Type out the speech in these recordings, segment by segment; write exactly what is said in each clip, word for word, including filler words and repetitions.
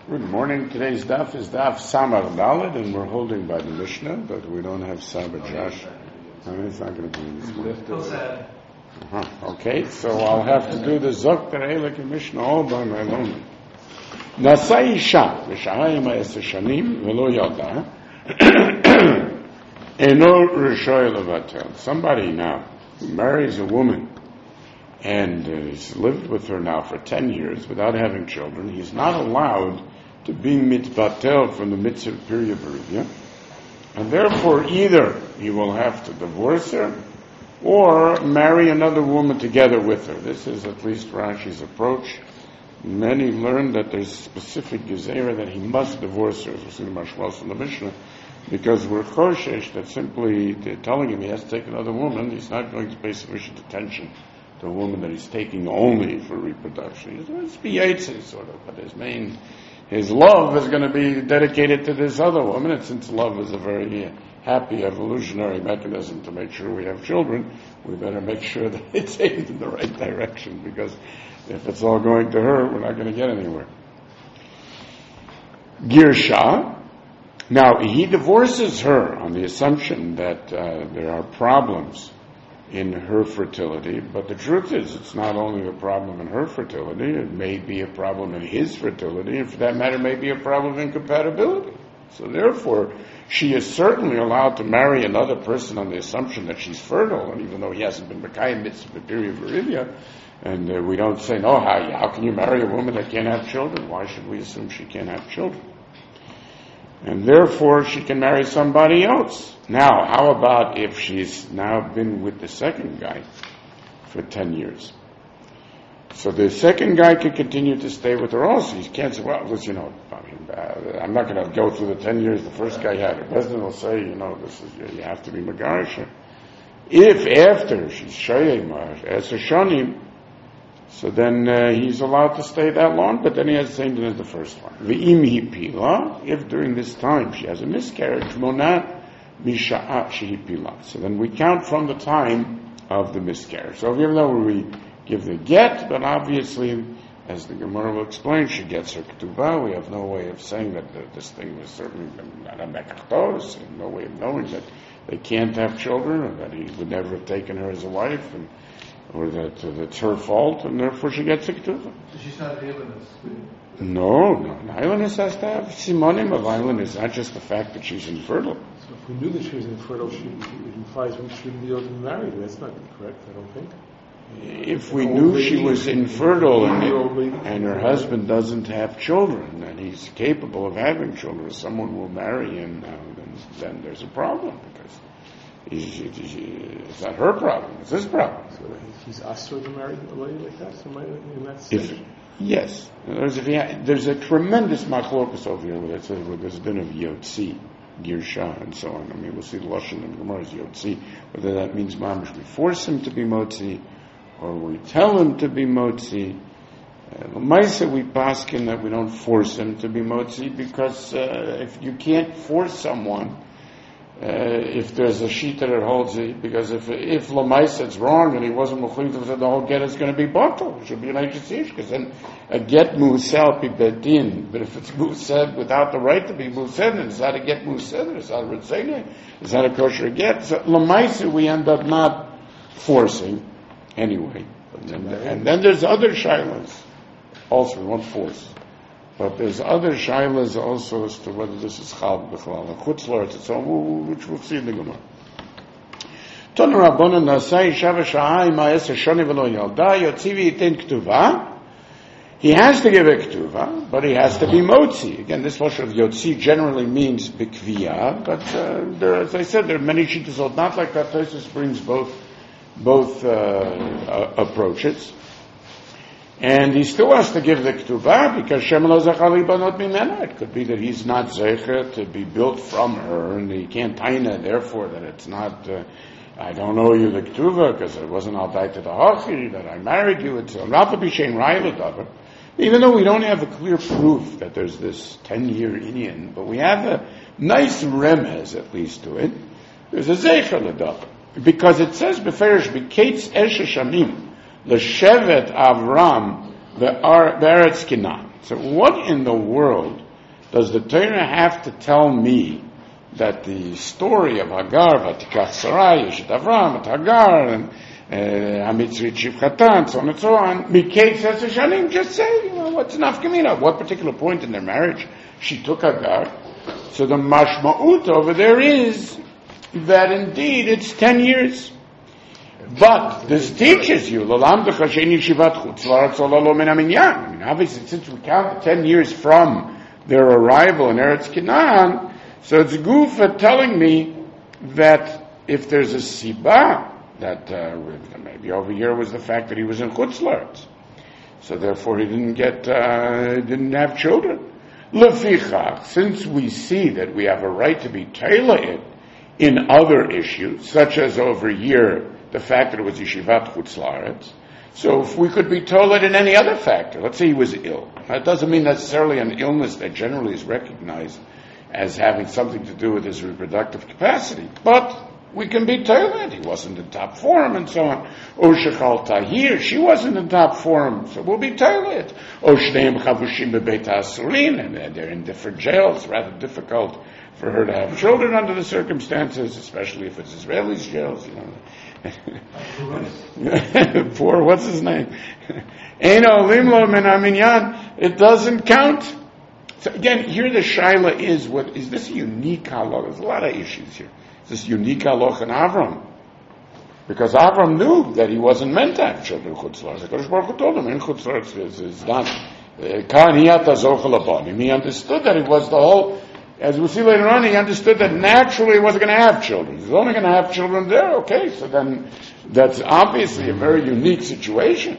Good morning. Today's daf is daf Samar Daled, and we're holding by the Mishnah, but we don't have Sabbath Josh. I mean, it's not going to be in this morning. Uh-huh. Okay, so I'll have to do the Zok Terelek and Mishnah all by my own. Nasai Isha, V'shahayim ha'eseh shanim, v'lo yalda, eno rishoy levatel. Somebody now who marries a woman and has lived with her now for ten years without having children, he's not allowed to be mitbatel from the mitzvah period berivia, and therefore either he will have to divorce her or marry another woman together with her. This is at least Rashi's approach. Many learn that there's specific gezerah that he must divorce her, as we see the Mashmalos in the Mishnah, because we're choshesh that simply telling him he has to take another woman, he's not going to pay sufficient attention to a woman that he's taking only for reproduction. He's b'yetzi, sort of, but his main, his love is going to be dedicated to this other woman, and since love is a very happy evolutionary mechanism to make sure we have children, we better make sure that it's aimed in the right direction, because if it's all going to her, we're not going to get anywhere. Girsha. Now, he divorces her on the assumption that uh, there are problems in her fertility, but the truth is it's not only a problem in her fertility, it may be a problem in his fertility, and for that matter may be a problem in compatibility. So therefore, she is certainly allowed to marry another person on the assumption that she's fertile, and even though he hasn't been Mekayim mitzvah period Verivia, and uh, we don't say, no, how, how can you marry a woman that can't have children? Why should we assume she can't have children? And therefore, she can marry somebody else. Now, how about if she's now been with the second guy for ten years? So the second guy can continue to stay with her also. He can't say, well, listen, you know, I mean, uh, I'm not going to go through the ten years the first guy had. The president will say, you know, this is, you have to be Megarisha. If after she's Shayim, as a Shanim, so then uh, he's allowed to stay that long, but then he has the same thing as the first one. V'im hi pila, if during this time she has a miscarriage, monat misha'at shehi pila. So then we count from the time of the miscarriage. So even though we give the get, but obviously, as the Gemara will explain, she gets her ketubah. We have no way of saying that the, this thing was certainly not a mekachtos, and no way of knowing that they can't have children, or that he would never have taken her as a wife, and or that uh, that's her fault, and therefore she gets a ketubah. So she's not an islandess? No, no. An islandess has to have simonim of islandess, not just the fact that she's infertile. So if we knew that she was infertile, she, it implies we shouldn't be able to marry her. That's not correct, I don't think. If we knew she was infertile and, and her husband doesn't have children, and he's capable of having children, someone will marry him now, then, then there's a problem, because he's, he's, it's not her problem, it's his problem. So he's asked her to marry a lady like that, somebody in that If, stage? yes. In other words, if he ha- there's a tremendous machlokus over here where, says, where there's been of Yotzi, Girsha, and so on. I mean, we'll see the Lashon in Gemara's Yotzi, whether that means mamish we force him to be Motzi, or we tell him to be Motzi. L'maisa, we paskin that we don't force him to be Motzi, because uh, if you can't force someone, uh, if there's a shita that holds it, because if if L'maisa it's wrong and he wasn't Mechlit, the whole get is going to be bottled. It should be an Eichesish, because then a get musel be bedin. But if it's mused without the right to be mused, it's not a get mused, it's not a ritzena, it's not a kosher get. So L'maisa we end up not forcing. Anyway, and then, and then there's other shilas also, we won't force. But there's other shilas also as to whether this is chal b'chlal, a chutzlar, it's own, which we'll see in the Gemara. Ton Rabbanan nasai shava sha'ai ma'es hashoni v'lo yalda yotzivi yitin k'tuva. He has to give a k'tuva, but he has to be motzi. Again, this lashon of yotzi generally means b'kviyah, but uh, there, as I said, there are many shittas, not like that. Tosfos brings both both uh, uh, approaches, and he still has to give the ketubah because Shem lo zachar libanot mimena. It could be that he's not zecher to be built from her, and he can't taina, therefore that it's not. Uh, I don't owe you the ketubah because it wasn't al daita hachi that I married you. It's rafa b'shein rayla. Even though we don't have a clear proof that there's this ten-year Indian, but we have a nice remez at least to it. There's a zecher l'davar. Because it says, Beferish, B'kates Eshe Shamim, L'shevet Avram, the Ar- the Eretz Canaan. So what in the world does the Torah have to tell me that the story of Hagar, Vatikach Sarai, Yeshet Avram, and Hagar, and Hamitzrit Shivchatan, so on and so on, Miketz Eseshanim, just say, you know, what's enough Gemina? At what particular point in their marriage she took Hagar? So the mashma'ut over there is that indeed it's ten years. But this teaches you, Lalamdecha Sheini Shivat Chutz La'aretz Olalo Min HaMinyan. I mean, obviously, since we count ten years from their arrival in Eretz Canaan, so it's Gufa telling me that if there's a Siba, that uh, maybe over here was the fact that he was in Chutz La'aretz. So therefore he didn't get, uh, didn't have children. Lefichach, since we see that we have a right to be tailored in other issues, such as over here, the fact that it was Yeshivat Chutz La'aretz, so if we could be tailored in any other factor, let's say he was ill. That doesn't mean necessarily an illness that generally is recognized as having something to do with his reproductive capacity, but we can be tailored. He wasn't in top form and so on. O Shechal Tahir, she wasn't in top form, so we'll be tailored. O Shneim Chavushim Bebeit HaAsurin, and they're in different jails, rather difficult for her to have children under the circumstances, especially if it's Israeli jails, you know. Poor, what's his name? Eino Limlo Min HaMinyan, it doesn't count. So again, here the shaila is, what is this a unique halacha? There's a lot of issues here. Is this unique halacha in Avram? Because Avram knew that he wasn't meant to have children in Chutz La'aretz. The Kodesh Baruch Hu told him, in Chutz La'aretz is, is not, he understood that it was the whole, as we'll see later on, he understood that naturally he wasn't going to have children. He was only going to have children there, okay, so then that's obviously a very unique situation.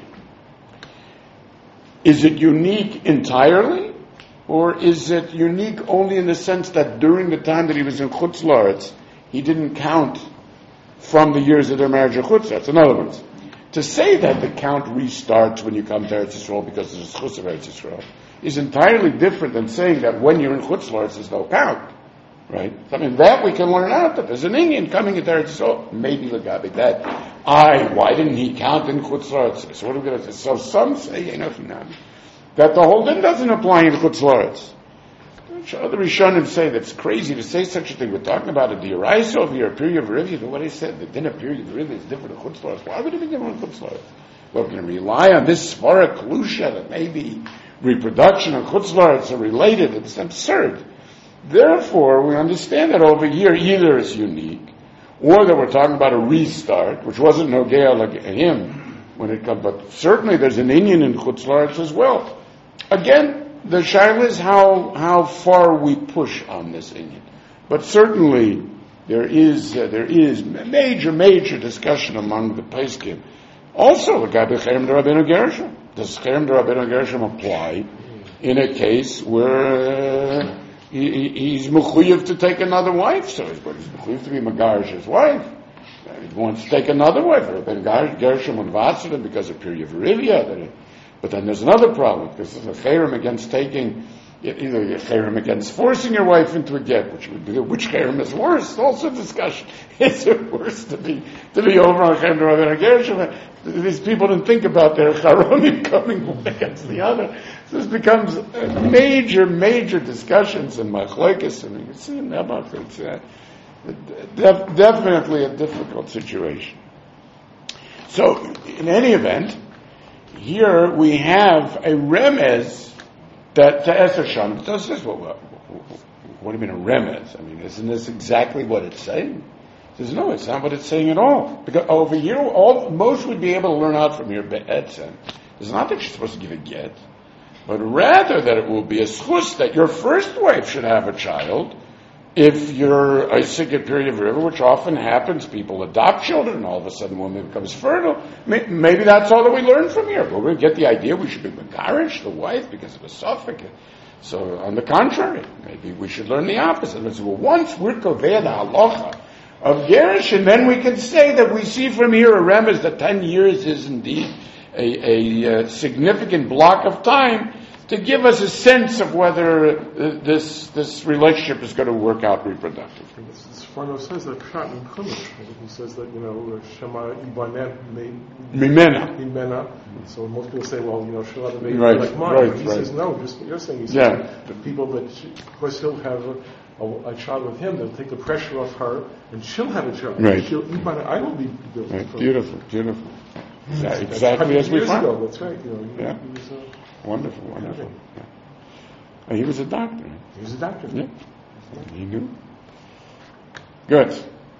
Is it unique entirely? Or is it unique only in the sense that during the time that he was in Chutz La'aretz, he didn't count from the years of their marriage in Chutz La'aretz? In other words, to say that the count restarts when you come to Eretz Yisrael because there's a Chutz of Eretz Yisrael is entirely different than saying that when you're in Chutz La'aretz there's no count, right? I mean, that we can learn out that there's an Indian coming into Eretz Yisrael, maybe Lagabi that. I, why didn't he count in Chutz La'aretz? So what are we going to say? So some say, you know, that the whole thing doesn't apply in Chutz La'aretz. Other Rishonim say that's crazy to say such a thing. We're talking about a D'Oraisa over here, a period of review. What I said, the dinner period of review is different in Chutz La'aretz. Why would it be different in Chutz La'aretz? We're going to rely on this Svara Kalusha that maybe reproduction and Chutz La'aretz are related. It's absurd. Therefore, we understand that over here either it's unique, or that we're talking about a restart, which wasn't Nogea like him when it comes, but certainly there's an Indian in Chutz La'aretz as well. Again, the shaila is how how far we push on this Indian, but certainly there is uh, there is major major discussion among the Peskim. Also, the Gabi Cherem de Rabbeinu Gershom. Does Cherem de Rabbeinu Gershom apply in a case where uh, he, he's mechuyev to take another wife? So he's, he's mechuyev to be Megarsh's wife. He wants to take another wife. Rabbeinu Gershom and Vatzah because of period of Rivia. But then there's another problem, because there's a cherem against taking, either a cherem against forcing your wife into a get, which would be, which cherem is worse? Also discussion. Is it worse to be, to be over on cherem rather than Gershom? These people didn't think about their charomim coming one against the other. So this becomes major, major discussions in machlokes, and you can see in Nebuch, it's uh, def- definitely a difficult situation. So, in any event, here we have a remez that to Esher Shan does this. What, what, what do you mean a remez? I mean, isn't this exactly what it's saying? He says, no, it's not what it's saying at all. Because over here, all most would be able to learn out from here be'etzem. It's not that you're supposed to give a get, but rather that it will be a schus that your first wife should have a child. If you're a sick period of river, which often happens, people adopt children, and all of a sudden woman becomes fertile. Maybe that's all that we learn from here. But we get the idea we should be megarish the wife because of a suffix. So, on the contrary, maybe we should learn the opposite. Let's say, well, once we're koveh the halacha of gerish, and then we can say that we see from here a remez that ten years is indeed a, a, a significant block of time. to give us a sense of whether uh, this this relationship is going to work out reproductively. Sforno says that Pshat in Chumash. He says that, you know, Shema Ibanet Mimena. Mimena. So most people say, well, you know, Shema the baby Right, like mine. right, he right. says, no, just what you're saying. He says, Yeah. the people that, she, of course, he'll have a, a, a child with him, they'll take the pressure off her, and she'll have a child. Right. She'll, Ibanet, I will be built. Right. from- Beautiful, beautiful. That's- Yeah, that's exactly one as hundred we years find. ago, that's right. You know, he, Yeah. he was a, Wonderful, wonderful. Yeah. Uh, He was a doctor. he was a doctor. Yeah. He knew. Good.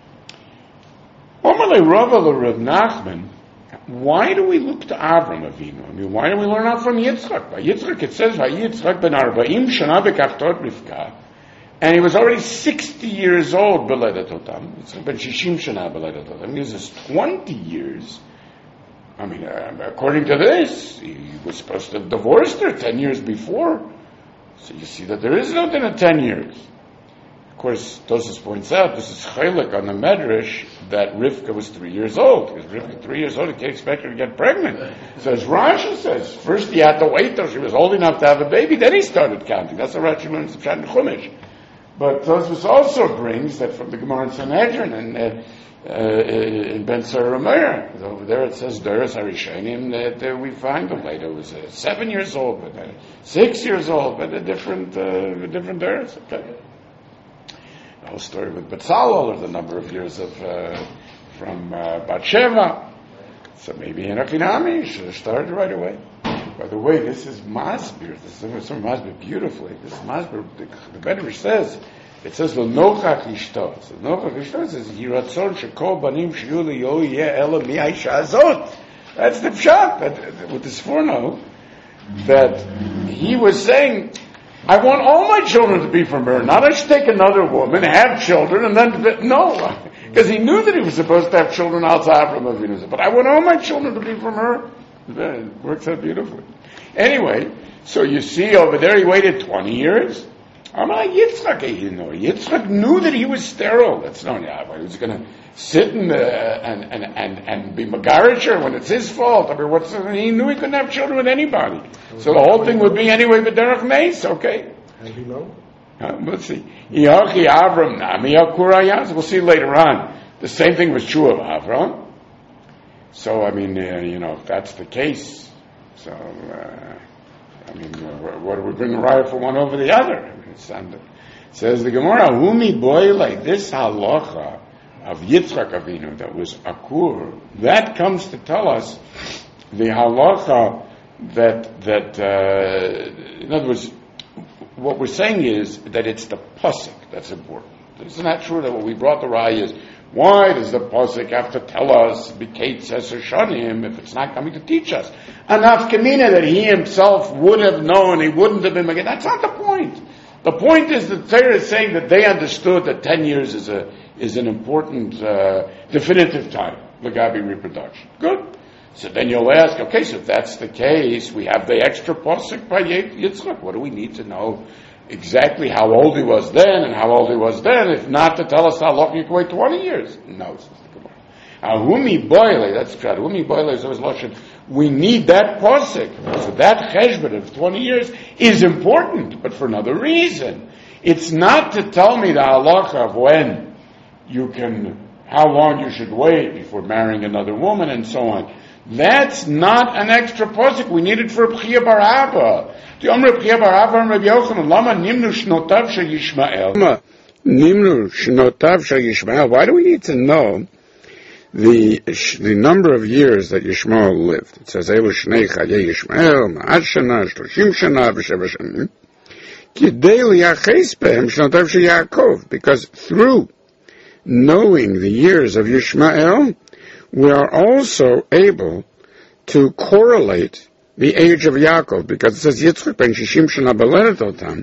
Omele Rava Rav Nachman, why do we look to Avram Avinu? I mean, why do we learn out from Yitzchak? By Yitzchak it says, Yitzchak ben Arba'im shana bekaftot Rivka, and he was already sixty years old, beledet otam. Yitzchak ben Shishim shana beledet otam. He was twenty years. I mean, uh, according to this, he was supposed to have divorced her ten years before. So you see that there is nothing in ten years. Of course, Tosfos points out this is chaylik on the Medrash that Rivka was three years old. Because Rivka three years old, you can't expect her to get pregnant. So as Rashi says, first he had to wait till she was old enough to have a baby, then he started counting. That's what Rashi learns in Pshat and Chumash. But Tosfos also brings that from the Gemara in Sanhedrin and uh, uh, in Ben Sarameir. Over there it says Doros Harishonim that uh, we find them later was uh, seven years old, but uh, six years old, but a different, uh, different Doros. Okay. The whole story with Betzalel, or the number of years of uh, from uh, Batsheva. So maybe Enoch should have started right away. By the way, this is Masbir. This is some Masbir beautifully. This is Masbir. The, the Medrash says, it says, "L'nochach ishto." So Nochach ishto says, "Yiratzon shekol banim shiyu liyo yeh ela mi'aisha azot." That's the pshat. That, with this forno, that he was saying, I want all my children to be from her. Not I should take another woman, have children, and then, no. Because he knew that he was supposed to have children outside from Avinu. But I want all my children to be from her. It works out beautifully. Anyway, so you see over there he waited twenty years. I'm like Yitzchak, you know. Yitzchak knew that he was sterile. That's not Yahweh. He was going to sit and, uh, and, and, and, and be Megarisher when it's his fault. I mean, what's, he knew he couldn't have children with anybody. So the whole thing would be anyway with Derech Meis, okay? How do you know? Uh, we'll see. Yachi Avram Nami Yakurayaz. We'll see later on. The same thing was true of Avram. So, I mean, uh, you know, if that's the case, so, uh, I mean, uh, what are we bringing right for one over the other? I mean, it's under, it says the Gemara, Humi boy, like this halacha of Yitzchak Avinu that was Akur, that comes to tell us the halacha that, that, uh, in other words, what we're saying is that it's the pasuk that's important. Isn't that true that what we brought the raya is, why does the pasuk have to tell us B'keit Seser Shanim if it's not coming to teach us? Enough kamina that he himself would have known, he wouldn't have been. That's not the point. The point is that Torah is saying that they understood that ten years is a is an important uh, definitive time Lagabi reproduction. Good. So then you'll ask, okay, so if that's the case, we have the extra pasuk by Yitzchak. What do we need to know? Exactly how old he was then and how old he was then, if not to tell us how long you can wait twenty years. No, says the Gemara. Ahumi boile, that's true. Ahumi boile is always lotion. We need that pasuk. So that cheshbon of twenty years is important, but for another reason. It's not to tell me the halacha of when you can, how long you should wait before marrying another woman and so on. That's not an extra pasuk. We need it for B'chia bar Abba. The Omer B'chia bar Abba and Rabbi Yochanan, Lama nimnu shnotav shel Yishmael. Lama nimnu shnotav shel Yishmael. Why do we need to know the the number of years that Yishmael lived? It says, Elu shnei chayei Yishmael, ma'at shana, shloshim shana, v'sheva shanim. Kidei liyaches behem shnotav shel Yaakov. Because through knowing the years of Yishmael, we are also able to correlate the age of Yaakov, because it says Yitzchak ben Shishim shana beledet otam.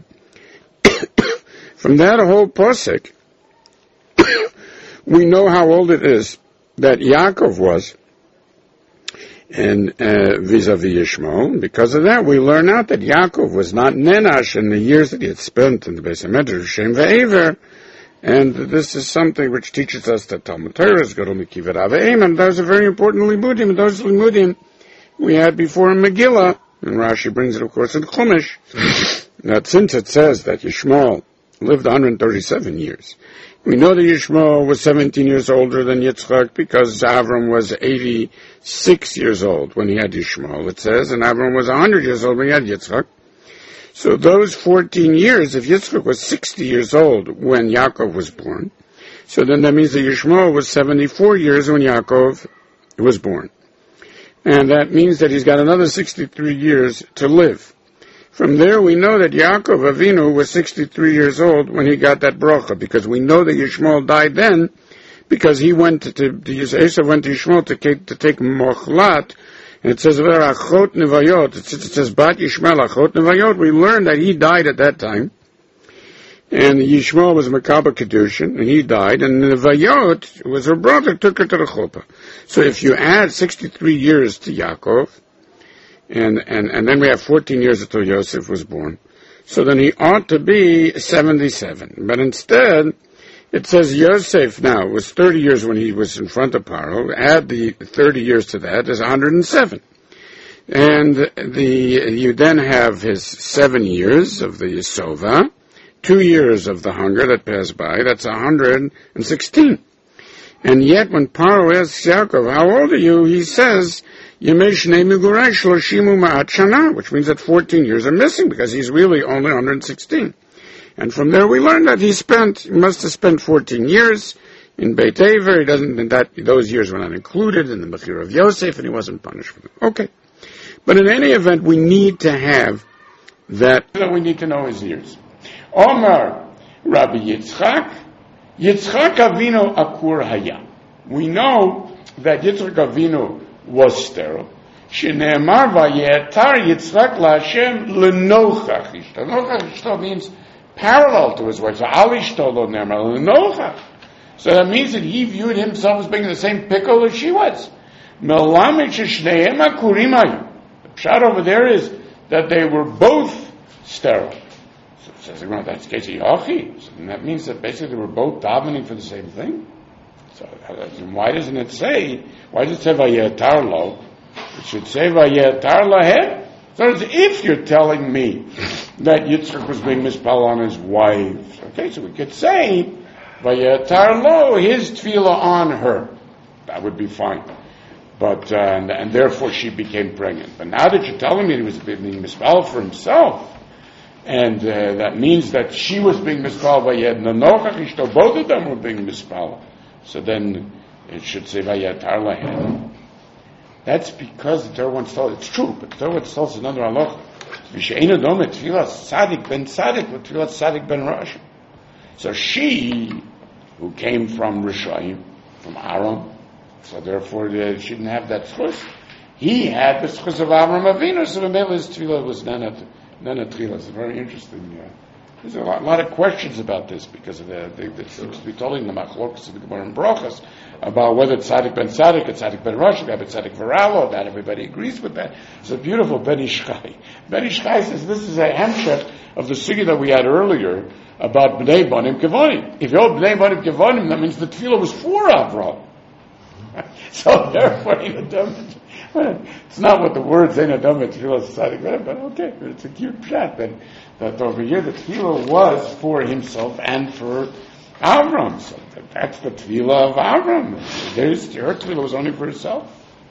From that whole pasuk, we know how old it is that Yaakov was, and uh, vis-a-vis Yishmael. Because of that, we learn out that Yaakov was not nenash in the years that he had spent in the Beis Hamedrash Shem ve'ever. And this is something which teaches us that Talmud Torah is Gadol Mikivad Aveim, and those are very important limudim. And those limudim we had before in Megillah, And Rashi brings it, of course, in Chumash, that since it says that Yishmael lived one hundred thirty-seven years, we know that Yishmael was seventeen years older than Yitzchak because Avram was eighty-six years old when he had Yishmael, it says, and Avram was one hundred years old when he had Yitzchak. So those fourteen years, if Yitzchak was sixty years old when Yaakov was born, so then that means that Yishmael was seventy-four years when Yaakov was born. And that means that he's got another sixty-three years to live. From there we know that Yaakov Avinu was sixty-three years old when he got that bracha, because we know that Yishmael died then, because he went to, to, to Esav went to Yishmael to take, to take mochlat, and it says there, achot nevayot, it says, it says bat Yishmael achot nevayot, we learned that he died at that time, and Yishmael was Makaba Kedushin, and he died, and Nevayot, who was her brother, took her to the chuppah. So if you add sixty-three years to Yaakov, and, and, and then we have fourteen years until Yosef was born, so then he ought to be seventy-seven. But instead, it says Yosef now was thirty years when he was in front of Paro. Add the thirty years to that is one hundred seven. And the, you then have his seven years of the Yisova, two years of the hunger that passed by, that's one hundred sixteen. And yet when Paro asks Yaakov, how old are you? He says, which means that fourteen years are missing because he's really only one hundred sixteen. And from there we learn that he spent, he must have spent fourteen years in Beit Aver. He doesn't, that, those years were not included in the Mechira of Yosef, and he wasn't punished for them. Okay. But in any event, we need to have that. We need to know his years. Omar Rabbi Yitzchak, Yitzchak Avinu akur haya. We know that Yitzchak Avinu was sterile. Shene'emar vayetar Yitzchak laHashem lenochach ishto. Lenochach ishto means parallel to his wife. So al ishto lo ne'emar lenochach. So that means that he viewed himself as being the same pickle as she was. Melamed sheshneim akurim hayu. The pshat over there is that they were both sterile. Says that's case of Yachi. And that means that basically we're both davening for the same thing. So why doesn't it say, why does it say Vayetar lo? It should say Vayetar lahem. So if you're telling me that Yitzchak was being mispelled on his wife, okay, so we could say Vayetar lo, his tefillah on her. That would be fine. But, uh, and, and therefore she became pregnant. But now that you're telling me he was being mispelled for himself, and uh, that means that she was being mispelled by Yed Nanochach Ishto, both of them were being mispelled. So then it should say Vayetar lahem. That's because the Torah once told, it's true, but the Torah once tells another halacha. V'she'ein adom et tefillah Tzadik ben Tzadik, but tefillah Tzadik ben Rosh. So she, who came from Rishayim, from Aram, so therefore uh, she didn't have that schus. He had the schus of Avram Avinu, so the his tefillah was nanat. Nana Tefillah. It's very interesting. Uh, there's a lot, lot of questions about this because of the, the, the seems to be told in the Machlokas of the Gemara and Brachas about whether it's Tzadik ben Tzadik, it's Tzadik ben Rosh, it's Tzadik Varalo. That everybody agrees with that. It's a beautiful Ben Ish Chai. Ben Ish Chai says this is a hemshech of the sugya that we had earlier about Bnei Banim Kevonim. If you hold Bnei Banim Kevonim, that means the Tefillah was for Avram. So therefore, it's not what the words say, but okay, it's a cute pshat that, that over here the tefillah was for himself and for Avram. So that's the tefillah of Avram. There's, her tefillah was only for herself.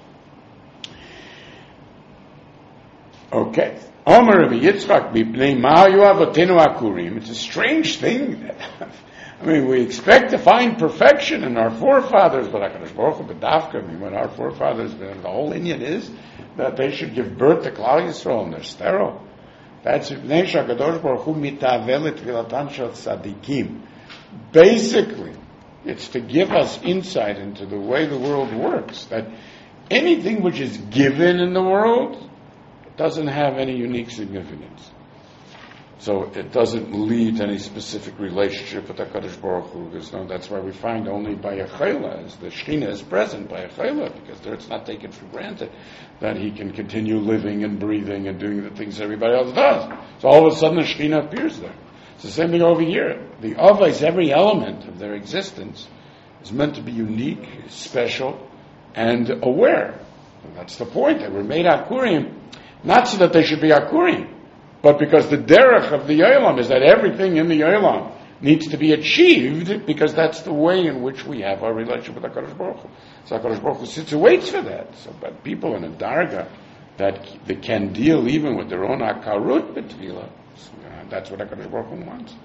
Okay. Omer Rabbi Yitzchak b'pnei ma'ayu avotenu akurim. It's a strange thing. I mean, we expect to find perfection in our forefathers, but HaKadosh Baruch Hu b'dafka, I mean, what our forefathers, the whole Indian is that they should give birth to Klal Yisrael and they're sterile. That's Bnei HaKadosh Baruch Hu mitavel et tefillatan shel tzadikim. Basically, it's to give us insight into the way the world works, that anything which is given in the world doesn't have any unique significance. So it doesn't lead to any specific relationship with HaKadosh Baruch Hu. No, that's why we find only by a chayla, as the Shekhinah is present by a chayla, because there it's not taken for granted that he can continue living and breathing and doing the things everybody else does. So all of a sudden the Shekhinah appears there. It's the same thing over here. The Avos, every element of their existence is meant to be unique, special, and aware. And that's the point. They were made Akurim. Not so that they should be akurim, but because the derech of the Olam is that everything in the Olam needs to be achieved, because that's the way in which we have our relationship with HaKadosh Baruch Hu. So HaKadosh Baruch Hu sits and waits for that. So, but people in a darga that, that can deal even with their own akarut betfilah, uh, that's what HaKadosh Baruch Hu wants.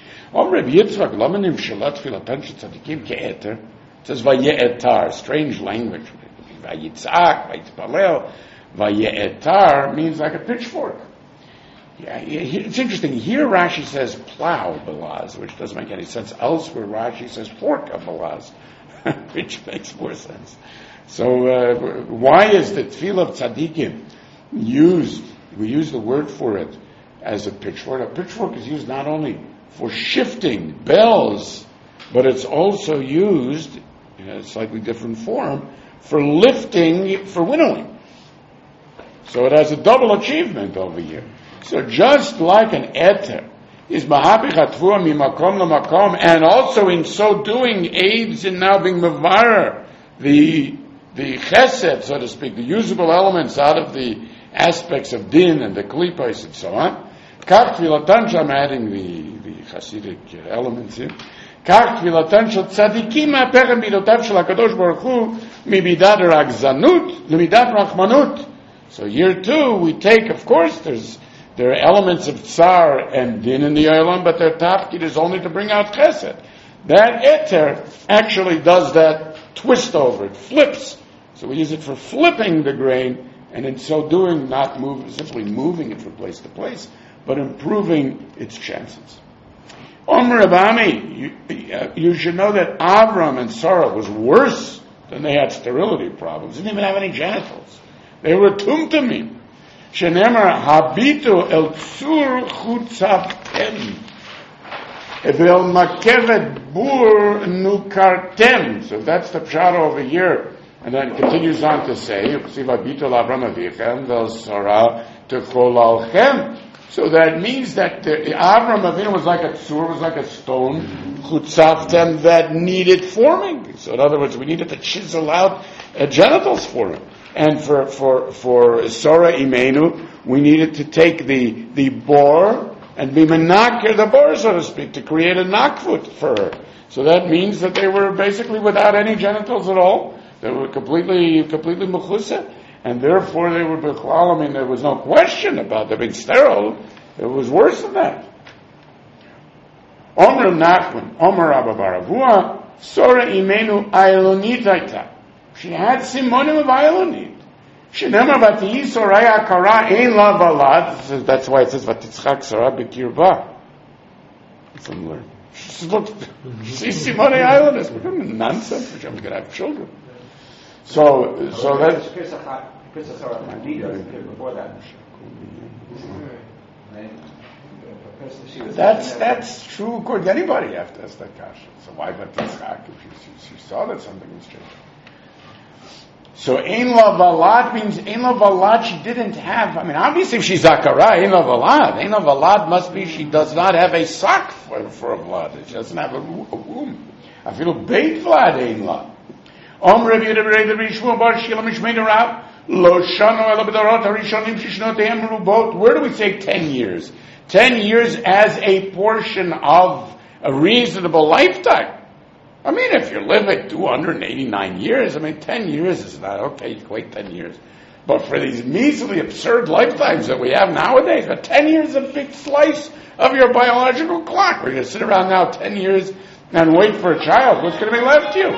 Om Reb Yitzchak, lamanim shalat tfilatan shetzadikim ke'eter, it says vaye'etar, strange language. Vayitzak, vayitzpalel, vaye'etar means like a pitchfork. Yeah, it's interesting. Here Rashi says plow balaz, which doesn't make any sense. Elsewhere Rashi says fork of balaz, which makes more sense. So uh, why is the tefillah of tzaddikim used? We use the word for it as a pitchfork. A pitchfork is used not only for shifting bells, but it's also used in a slightly different form for lifting, for winnowing. So it has a double achievement over here. So just like an eter is mahapich hatvua mimakom lamakom, and also in so doing aids in now being mevarer the the chesed, so to speak, the usable elements out of the aspects of din and the klipos and so on. Kach tfilatan, I'm adding the the Hasidic elements here. Kach tfilatan shel tzadikim ha'pechem midotav shel HaKadosh Baruch Hu mibidat ragzanut lemidat rachmanut. So here too we take, of course, there's there are elements of tsar and din in the olam, but their tafkid is only to bring out chesed. That eter actually does that twist over, it flips. So we use it for flipping the grain, and in so doing, not move, simply moving it from place to place, but improving its chances. Omer Abami, you, uh, you should know that Avram and Sarah was worse than they had sterility problems. They didn't even have any genitals. They were tumtumim. Shenemar habitu el tsur chutzavtem vel makevet bur nukartem. So that's the pshat over here, and then it continues on to say, "Uksiv habitu l'Avram avichem vel Sarah techol alchem." So that means that the, the Avram Avinu was like a tsur, was like a stone chutzavtem that needed forming. So in other words, we needed to chisel out uh, genitals for him. And for, for, for Sarah Imenu, we needed to take the, the bor and be menakir the bor, so to speak, to create a nakfut for her. So that means that they were basically without any genitals at all. They were completely, completely mechusa. And therefore they were bechlal. I mean, there was no question about them being sterile. It was worse than that. Omer Nachman, Omer Abba Baravua, Sarah Imenu Ailonitaita. She had simonim of Ailonit. Shenema v'tihi soraya kara ein la valad. That's why it says v'titzchak Sarah b'kirba. Similar. Look, see simonei Ailonit. What kind of nonsense? Which I'm going to have children. So, so that's. Before that. That's that's true according to anybody. You have to ask that kasha. So why v'titzchak? If she, she saw that something was changed. So Ein La Valad means Ein La Valad she didn't have, I mean obviously if she's Zakara, Ein La Valad. Ein La Valad must be she does not have a sock for, for a vlad. She doesn't have a, a womb. I feel Beit Vlad Ein La. Om Rev Yedebrei the Rishvu Bar Shila Mishmein Rav Lo Shano Ela B'Darot HaRishonim Shishnotehem Rubot. Where do we say ten years? Ten years as a portion of a reasonable lifetime. I mean, if you're living two hundred eighty-nine years, I mean, ten years is not, okay, you can wait ten years. But for these measly, absurd lifetimes that we have nowadays, but ten years is a big slice of your biological clock. We're going to sit around now ten years and wait for a child. What's going to be left to you?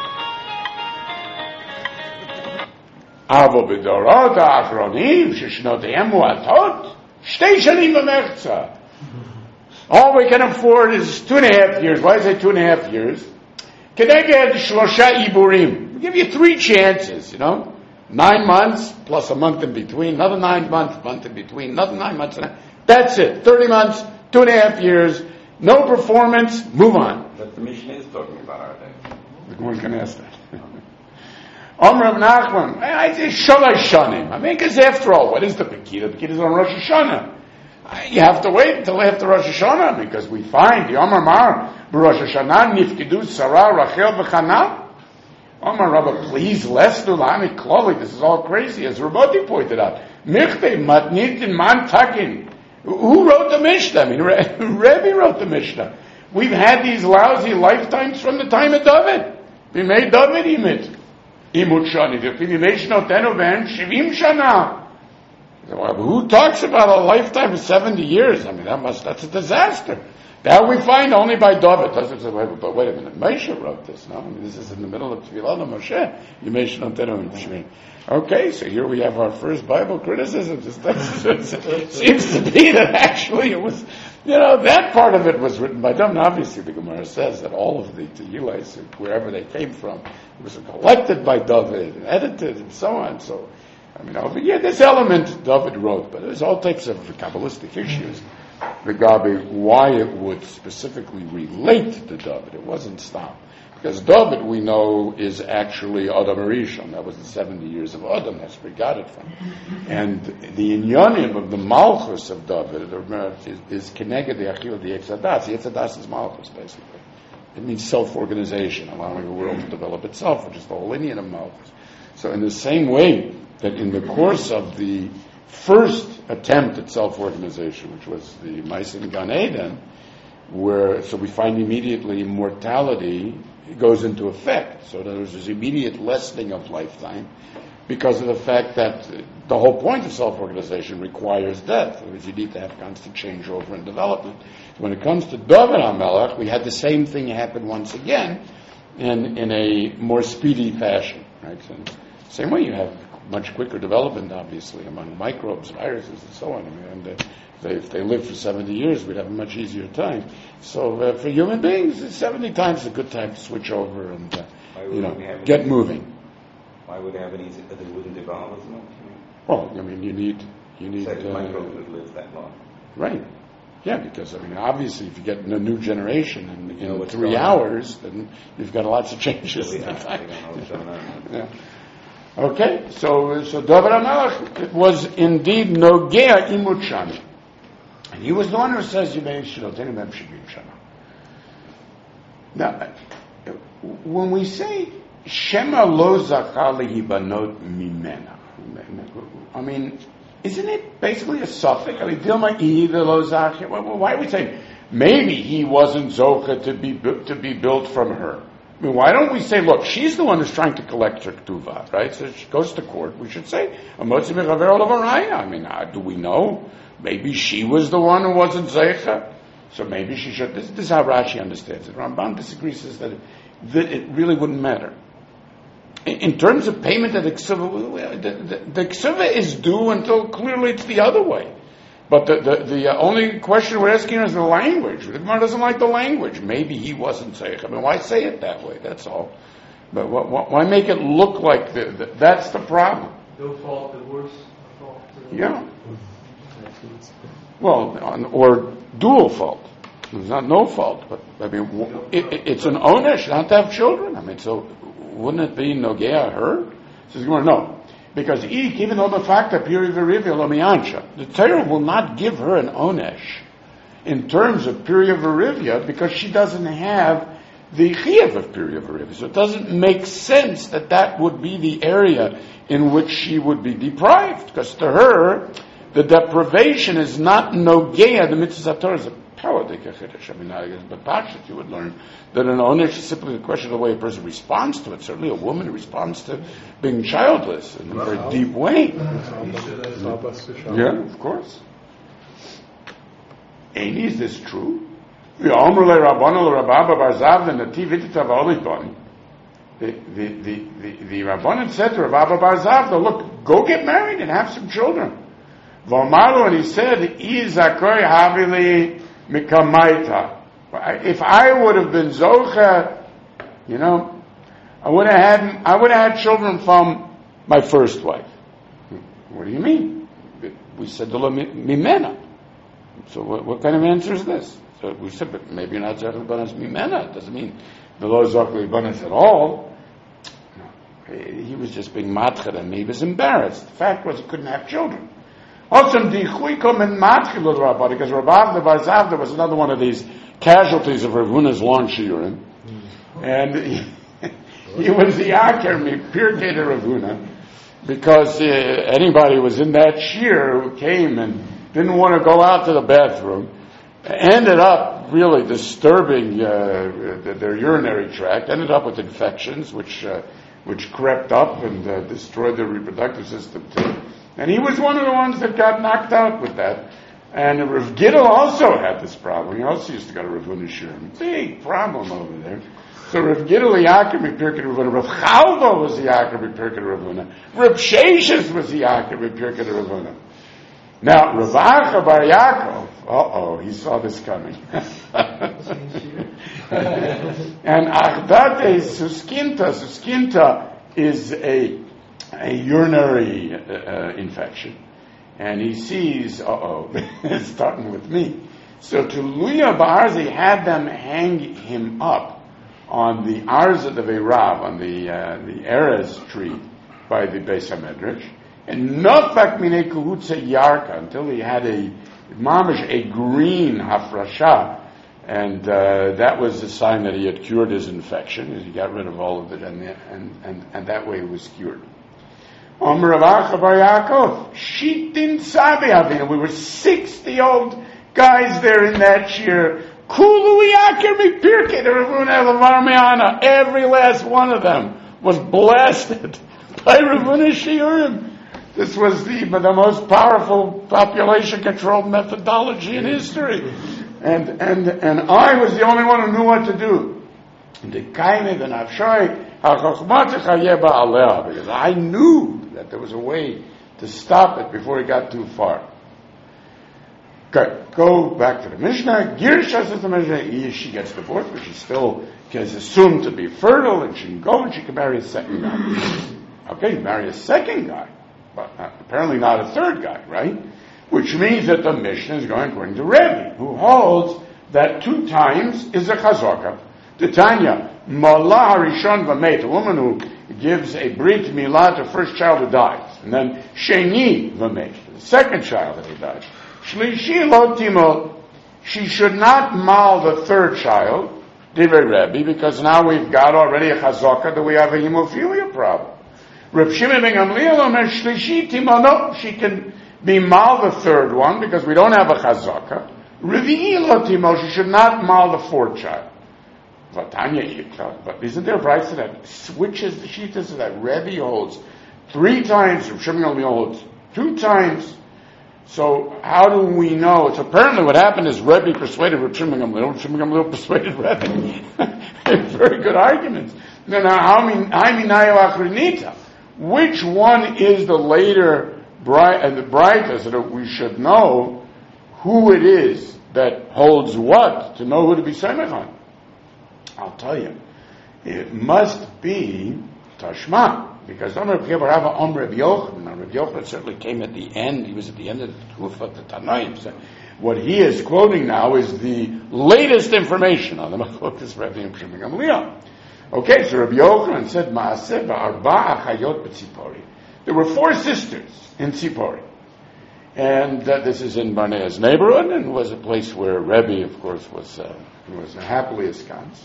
Avo b'dorot ha'achronim sheshnotehem mu'atot shtei shanim v'mechza. All we can afford is two and a half years. Why is it two and a half years? Keneged shlosha iburim. We give you three chances, you know. Nine months, plus a month in between, another nine months, month in between, another nine months. That's it. Thirty months, two and a half years, no performance, move on. That the Mishnah is talking about, are they? The Gemara can ask that. Omer Rav Nachman, I say shalosh shanim. I mean, because after all, what is the Pekida? The Pekida is on Rosh Hashanah. You have to wait until after Rosh Hashanah, because we find the Omer Mar, Rosh Hashanah, Nifkidu, Sarah, Rachel, V'chana. Omer Rabba, please, less Nulami, Kloli, this is all crazy, as Raboti pointed out. Michte matnitin man takin. Who wrote the Mishnah? I mean, Rebbe wrote the Mishnah. We've had these lousy lifetimes from the time of David. We made David imit. Imut shani. V'pinimei shnotenu v'en shivim shana. Who talks about a lifetime of seventy years? I mean, that must, that's a disaster. That we find only by David. But wait a minute, Moshe wrote this, no? I mean, this is in the middle of Tefillah of Moshe. Yimei shnotenu v'en shivim. Okay, so here we have our first Bible criticism. It seems to be that actually it was, you know, that part of it was written by David. Obviously, the Gemara says that all of the Tehillas, wherever they came from, was collected by David and edited and so on. So, I mean, over here, this element David wrote, but there's all types of Kabbalistic issues regarding why it would specifically relate to David. It wasn't stopped. Because David, we know, is actually Adam Rishon. That was the seventy years of Adam. That's where we got it from. And the inyanim of the Malchus of David is, is Keneged the Achil the Yetzadas. The Yetzadas is Malchus, basically. It means self-organization, allowing the world to develop itself, which is the whole inyan of Malchus. So in the same way that in the course of the first attempt at self-organization, which was the Ma'asim Gan Eden, where, so we find immediately mortality goes into effect. So there's this immediate lessening of lifetime because of the fact that the whole point of self-organization requires death. Because you need to have constant changeover and development. When it comes to David HaMelech, we had the same thing happen once again in, in a more speedy fashion. Right? So same way you have much quicker development, obviously, among microbes, viruses, and so on. And uh, they, if they live for seventy years, we'd have a much easier time. So uh, for human beings, seventy times is a good time to switch over and uh, you know get moving. Why would they have an easy? They wouldn't evolve as much. Well, I mean, you need you need so uh, microbes would live that long. Right. Yeah, because I mean, obviously, if you get a new generation in, in you know three hours, then you've got lots of changes. Yeah, they don't know what's going on. Yeah. Okay, so so David HaMelech was indeed Nogea Imut Shani. And he was the one who says, Yimei Shnotenu v'en shivim shana. Now, when we say, Shema lo zachar lehibanot mimena, I mean, isn't it basically a suffix? I mean, Dilma Ihida lo zachar, why are we saying, maybe he wasn't zocha to be, to be built from her? I mean, why don't we say, look, she's the one who's trying to collect her ktuva, right? So she goes to court. We should say, I mean, uh, do we know? Maybe she was the one who wasn't zeicha. So maybe she should. This, this is how Rashi understands it. Ramban disagrees, says that it, that it really wouldn't matter. In, in terms of payment of the ksuva, the, the, the ksuva is due until clearly it's the other way. But the, the, the uh, only question we're asking is the language. The Gemara doesn't like the language. Maybe he wasn't saying. I mean, why say it that way? That's all. But what, what, why make it look like the, the, that's the problem? No fault, the worst fault. Yeah. Well, or dual fault. It's not no fault, but I mean, it, it, it's an onesh not to have children. I mean, so wouldn't it be nogea her? Says Gemara, no. Because even though the fact that Piri Verivia Lomiansha, the Torah will not give her an onesh in terms of Piri Verivia because she doesn't have the chiyuv of Piri Verivia. So it doesn't make sense that that would be the area in which she would be deprived. Because to her, the deprivation is not nogea. The mitzvah Torah is a power de kechirish. I mean, I guess, but Pashut, you would learn that an onesh is simply a question of the way a person responds to it. Certainly a woman responds to being childless in a very deep way. Yeah, of course. Any, is this true? The the the the the, the Rabbanan said to Rav Abba Bar Zavda, look, go get married and have some children. V'omaru, and he said, Izakoi havili mikamaita. If I would have been zocha, you know, I would have had I would have had children from my first wife. What do you mean? We said the mimena. So what, what kind of answer is this? So we said, but maybe you're not zocha banas mimena. It doesn't mean the Lord zocha banas at all. No. He was just being matchad and he was embarrassed. The fact was he couldn't have children. Also, because Rabbi Bar Zavda was another one of these casualties of Rav Huna's long shiurim, and he, he was the Aker Pirkei Rav Huna, because uh, anybody who was in that shiur who came and didn't want to go out to the bathroom ended up really disturbing uh, their urinary tract, ended up with infections which uh, which crept up and uh, destroyed their reproductive system too. And he was one of the ones that got knocked out with that. And Rav Giddel also had this problem. He also used to go to Rav Huna shiurim. Big problem over there. So Rav Giddel Yaakov Mipirkei Rav Huna. Rav Chalva was the Yaakov Mipirkei Rav Huna. Rav Sheshes was the Yaakov Mipirkei Rav Huna. Now Rav Acha Bar Yaakov, uh-oh, he saw this coming. And Achdate Suskinta, Suskinta is a, a urinary uh, infection. And he sees, uh-oh, it's starting with me. So Tuluya Ba'arzi had them hang him up on the Arza de Veirav, on the uh, the Erez tree by the Beis HaMedrash, and Nofak Minei Kuhutze Yarka, until he had a mamish, a green hafrasha, and uh, that was a sign that he had cured his infection, as he got rid of all of it, and and and, and that way it was cured. Omer Rav Acha Bar Yaakov, Shitin Sabi Avinu. We were sixty old guys there in that shiur. Kulu Yaakov Mipirkei Rav Huna Levar Me'ana. Every last one of them was blasted by Rav Huna shiurim. This was the the most powerful population control methodology in history, and and and I was the only one who knew what to do. The kaime the nafshay. Because I knew that there was a way to stop it before it got too far. Okay, go back to the Mishnah. Girsha says the Mishnah, she gets divorced, but she still is assumed to be fertile, and she can go and she can marry a second guy. Okay, marry a second guy, but apparently not a third guy, right? Which means that the Mishnah is going according to Rebbe, who holds that two times is a chazaka. The Tanya, Malah Harishon V'Meit, a woman who gives a brit milah to first child who dies, and then Sheni V'Meit, the second child that he dies. Shlishi Lo Timol, she should not mal the third child, Divrei Rebbe, because now we've got already a chazaka that we have a hemophilia problem. Reb Shimon ben Gamliel Omer Shlishi Timol, no, she can be mal the third one because we don't have a chazaka. Revi'i Lo Timol, she should not mal the fourth child. But isn't there a brayta that switches the shittas so that Rebbe holds three times, Reb Shimon only holds two times? So how do we know? So apparently what happened is Rebbe persuaded Reb Shimon Gamliel, Reb Shimon Gamliel persuaded Rebbe. Very good arguments. Now, how many? Which one is the later brayta, and the brayta, so that we should know who it is that holds what, to know who to be samech on? I'll tell you, it must be Tashma, because Omer Rabbi Barava, Omer Rabbi Yochanan, now Rabbi Yochanan certainly came at the end, he was at the end of the Tkufa of the Tanaim, so what he is quoting now is the latest information on the Machlokas Rebbe and Shimon Gamliel. Okay, so Rabbi Yochanan said, Maaseh ba'arba achayot b'tzipori. There were four sisters in Tzipori. And uh, this is in Barnea's neighborhood, and was a place where Rebbe, of course, was uh, was happily ensconced.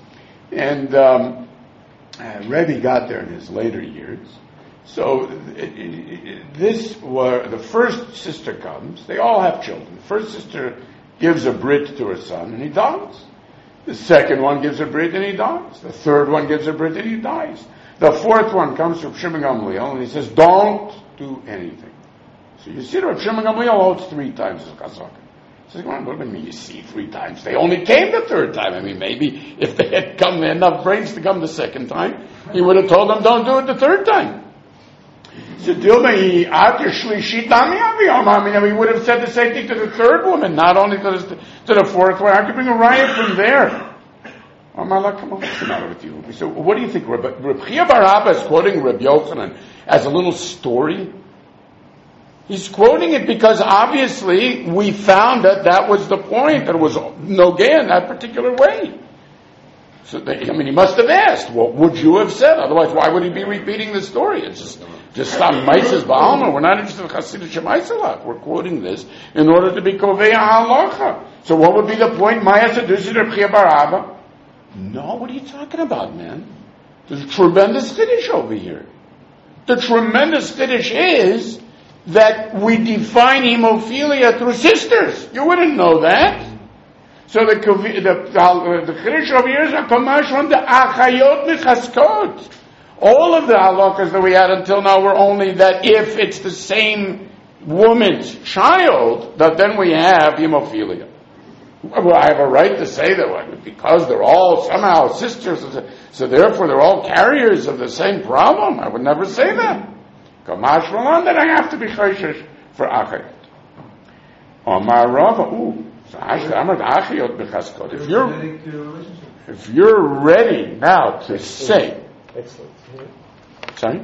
And um, uh, Rebbe got there in his later years. So it, it, it, this were the first sister comes. They all have children. The first sister gives a brit to her son, and he dies. The second one gives a brit, and he dies. The third one gives a brit, and he dies. The fourth one comes from Shimon Gamliel, and he says, "Don't do anything." So you see, Rav Shimon Gamliel holds three times as chazaka. He says, "What do you mean you see three times? They only came the third time. I mean, maybe if they had come enough brains to come the second time, he would have told them, don't do it the third time." So Dilma, after Shlishit I mean, we would have said the same thing to the third woman, not only to the, to the fourth one. I could bring a riot from there. Amala, come on, what's the matter with you? So, what do you think? Reb Chia bar Abba is quoting Reb Yochanan as a little story. He's quoting it because obviously we found that that was the point, that it was nogay in that particular way. So, they, I mean, he must have asked, what would you have said? Otherwise, why would he be repeating the story? It's just, just stop Maises Ba'alma. We're not interested in Chassidus Shemaisalach. We're quoting this in order to be Kovei HaHalacha. So what would be the point? Maya Sadusi Reb Chia bar Abba? No, what are you talking about, man? There's a tremendous Kiddush over here. The tremendous Kiddush is that we define hemophilia through sisters. You wouldn't know that. So the the the Kiddush over here is a kamash from the achayot mechaskot. All of the halakas that we had until now were only that if it's the same woman's child, that then we have hemophilia. Well, I have a right to say that because they're all somehow sisters, so therefore they're all carriers of the same problem. I would never say that. Kamash Malan, then I have to be chayshish for achayot. Omar Rava, ooh. So if you're, if you're ready now to say, excellent. Sorry?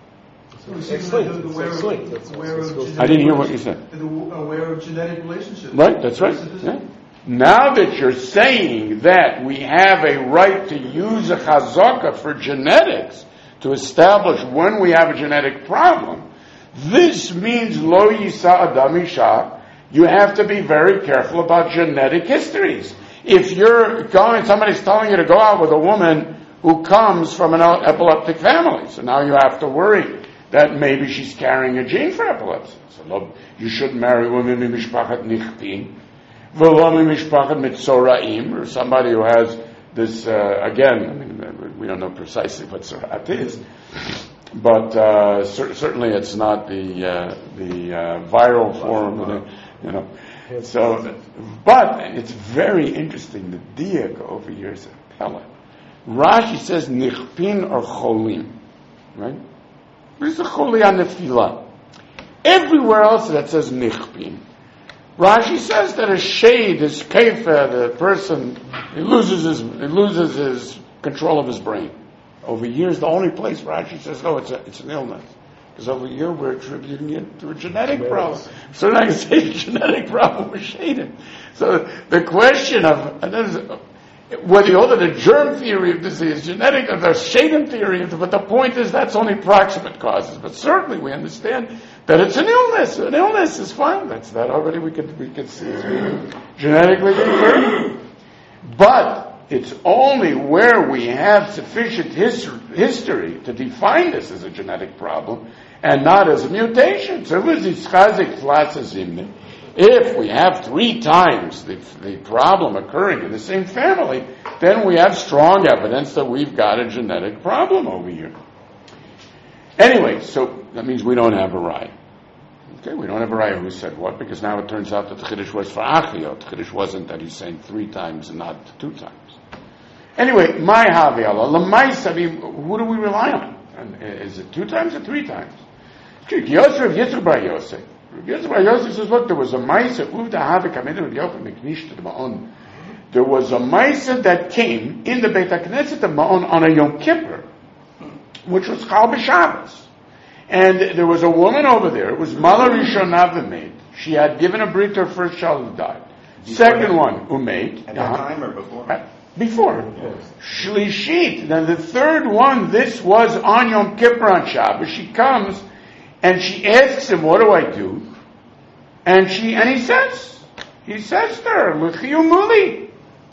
Excellent. I didn't hear what you said. Aware of genetic relationships. Right, that's right. Yeah. Now that you're saying that we have a right to use a chazaka for genetics to establish when we have a genetic problem, this means lo yisa adam isha. You have to be very careful about genetic histories. If you're going, somebody's telling you to go out with a woman who comes from an epileptic family, so now you have to worry that maybe she's carrying a gene for epilepsy. So look, you shouldn't marry women in mishpachat nichpin, v'lo mishpachat mitzoraim, or somebody who has this. Uh, again, I mean, we don't know precisely what tzorat is. But uh, cer- certainly, it's not the uh, the uh, viral form, uh, you know. So, but it's very interesting. The diak over here is a Pella. Rashi says nichpin or cholim, right? There's a choli on nefila. Everywhere else that says nichpin, Rashi says that a shade is keifa. The person he loses his he loses his control of his brain. Over here is the only place Rashi says, no, it's a, it's an illness. Because over here we're attributing it to a genetic problem. So now I say a genetic problem with Shaden. So the question of, and is, whether you hold it the germ theory of disease, genetic, or the Shaden theory, but the point is that's only proximate causes. But certainly we understand that it's an illness. An illness is fine. That's that already we could, we could see as being genetically confirmed. But it's only where we have sufficient his- history to define this as a genetic problem and not as a mutation. So if we have three times the, the problem occurring in the same family, then we have strong evidence that we've got a genetic problem over here. Anyway, so that means we don't have a raya. Okay, we don't have a raya who said what, because now it turns out that the Chiddush was for Achiyot. The Chiddush wasn't that he's saying three times and not two times. Anyway, my haviala, lamaisa, who do we rely on? And is it two times or three times? Yosef of Yitzchak bar Yosef. Yitzchak bar Yosef says, look, there was a maisa, uvda havik amidu of Yofim miknish to the Ma'on. There was a maisa that came in the Beit HaKnesset of Ma'on on a Yom Kippur, which was Chal B'Shabbos. And there was a woman over there, it was Mala Rishonah v'Meid. She had given a brit to her first child who died. Second one, Umeid. At that time or before? Uh, Before. Yes. Shlishit. Then the third one, this was on Yom Kippur on Shabbos. She comes and she asks him, what do I do? And she, and he says, he says to her, L'chiyu muli.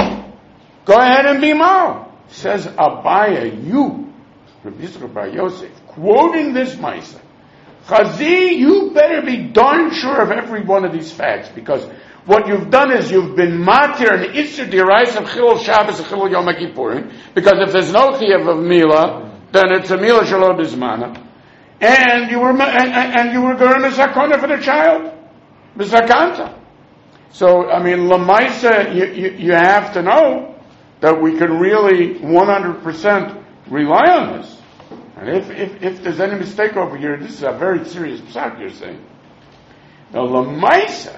Go ahead and be mal. Says Abaya, you, Rabbi Yisrael bar Yosef, quoting this Maisa, Chazi, you better be darn sure of every one of these facts, because what you've done is you've been matir and Isser Dirais of Chilul Shabbos and Chilul Yom Kippurim, because if there's no Chiyuv of Mila, then it's a Mila Shalom Bismana, and you were and, and you were going to Zakona for the child, B'Zakanta. So, I mean, Lamaisa, you, you, you have to know that we can really one hundred percent rely on this. And if, if, if there's any mistake over here, this is a very serious psak you're saying. Now, Lamaisa,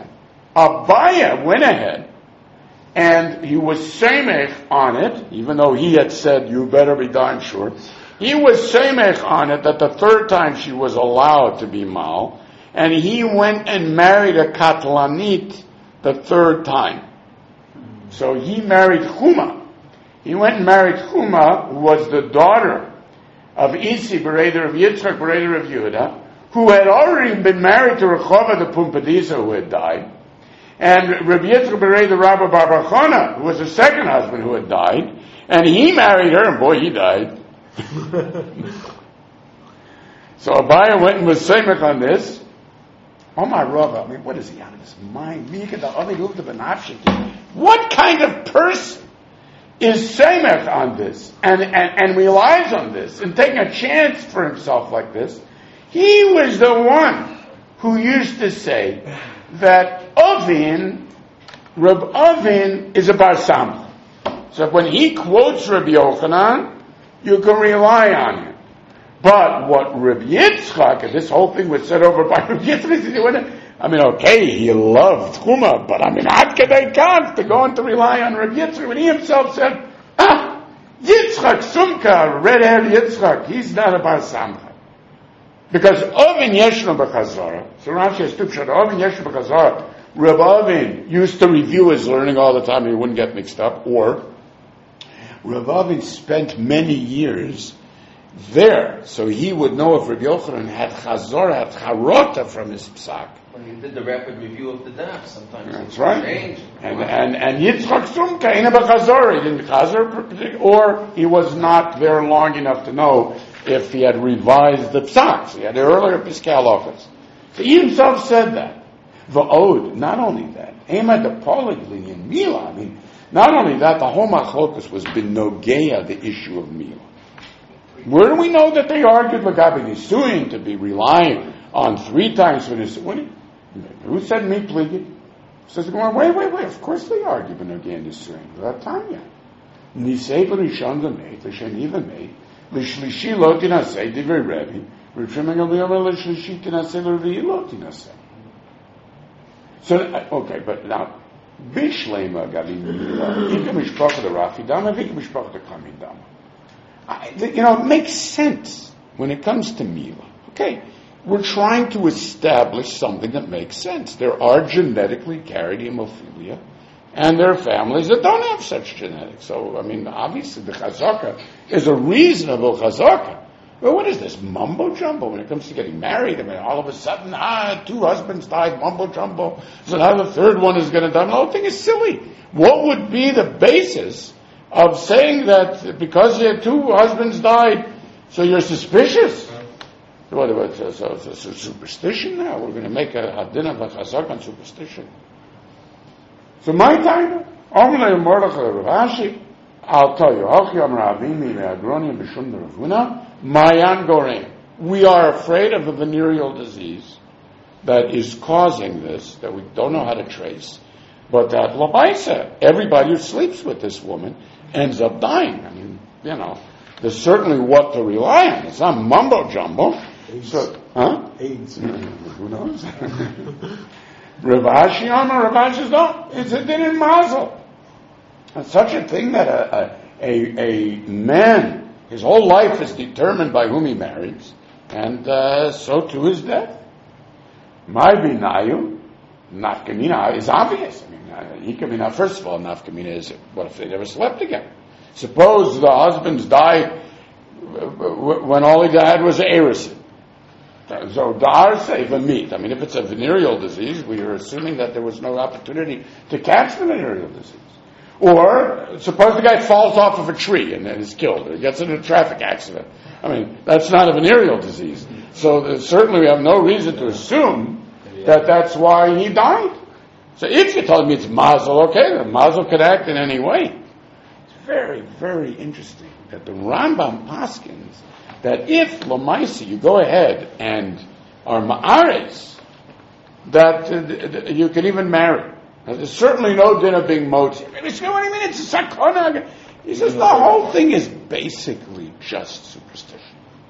Abaya went ahead and he was samech on it, even though he had said, you better be darn sure. He was samech on it that the third time she was allowed to be mal, and he went and married a katlanit the third time. So he married Chuma. He went and married Chuma, who was the daughter of Isi, Bereder of Yitzchak, Bereder of Yehuda, who had already been married to Rechova the Pumbedisa, who had died. And Rabbi Yitzchak Bereder Rabba bar bar Chana, who was the second husband who had died, and he married her, and boy, he died. So Abaya went and was Semech on this. Oh my Rava, I mean, what is he out of his mind? What kind of person is Semech on this and, and, and relies on this and taking a chance for himself like this? He was the one who used to say that Ovin, Reb Ovin is a Bar Samcha. So when he quotes Rabbi Yochanan, you can rely on him. But what Rabbi Yitzchak, and this whole thing was said over by Rabbi Yitzchak, I mean, okay, he loved Chuma, but I mean, Ad Kedei Kach, to go on to rely on Rabbi Yitzchak, when he himself said, ah, Yitzchak Sumka, red-haired Yitzchak, he's not a Bar Samcha. Because Ovin Yeshno B'Chazara, so Rashi has two pshat, Ovin Yeshno B'Chazara, Reb Ovin used to review his learning all the time, he wouldn't get mixed up, or Reb Ovin spent many years there, so he would know if Rabbi Yochanan had Chazor, had Charota from his psak. When he did the rapid review of the daf, sometimes that's right. Changed. And and and Yitzchak Sumka in a Chazor, he didn't Chazor, or he was not there long enough to know if he had revised the psak. So he had the earlier Piskei Halachos. So he himself said that. Va'od, not only that, Ema de Poligli in Mila. I mean, not only that, the whole Machlokus was benogeya, the issue of Mila. Where do we know that they argued Magabi Nisuin to be relying on three times for Nisuin? Who said me pligi? Says, wait, wait, wait, of course they argued Magabi Nisuin. Without Tanya. Nisei v'rishon v'meit, v'sheni v'meit, v'shlishi lo tinasei, divrei Rebbe, v'shemeng al-yomer l'shlishi tinasei, l'revi'i lo tinasei. So, okay, but now, Bishlema Gabi Mila, Ika Mishpach de Rafi Dama, Vika Mishpach de Kami Dama. I, you know, it makes sense when it comes to Mila. Okay, we're trying to establish something that makes sense. There are genetically carried hemophilia, and there are families that don't have such genetics. So, I mean, obviously the chazaka is a reasonable chazaka. But what is this mumbo jumbo when it comes to getting married? I mean, all of a sudden, ah, two husbands died, mumbo jumbo. So now the third one is going to die. The whole thing is silly. What would be the basis of saying that because your two husbands died, so you're suspicious? What about so, so, so, so superstition now? We're going to make a hadin of a chazak on superstition. So my time, Omle Mordechai Ravashi, I'll tell you, Hachi Amar Avimi Le'agroni B'Shum Ravuna, Mayan Goreim. We are afraid of a venereal disease that is causing this, that we don't know how to trace, but that Labaisa, everybody who sleeps with this woman, ends up dying. I mean, you know, there's certainly what to rely on. It's not mumbo jumbo. AIDS. So, huh? AIDS. Who knows? Rav Ashi Amar, Rav Ashi says, no, it's a din in mazel. It's such a thing that a, a, a man, his whole life is determined by whom he marries, and uh, so to his death. My binayu, nafkamina, is obvious. I mean, uh, he can be now, first of all, nafkamina is, what if they never slept again? Suppose the husbands died when all he had was erusin. So, dar save a meat. I mean, if it's a venereal disease, we are assuming that there was no opportunity to catch the venereal disease. Or, suppose the guy falls off of a tree and then is killed, or he gets in a traffic accident. I mean, that's not a venereal disease. So, uh, certainly we have no reason to assume that that's why he died. So, if you tell me it's mazel, okay, then mazel could act in any way. It's very, very interesting that the Rambam paskins that if Lamaisi, you go ahead and are ma'ares, that uh, you can even marry. Now, there's certainly no din of being motzi. I mean, you know what I mean? It's a sakona. He says the whole thing is basically just superstition.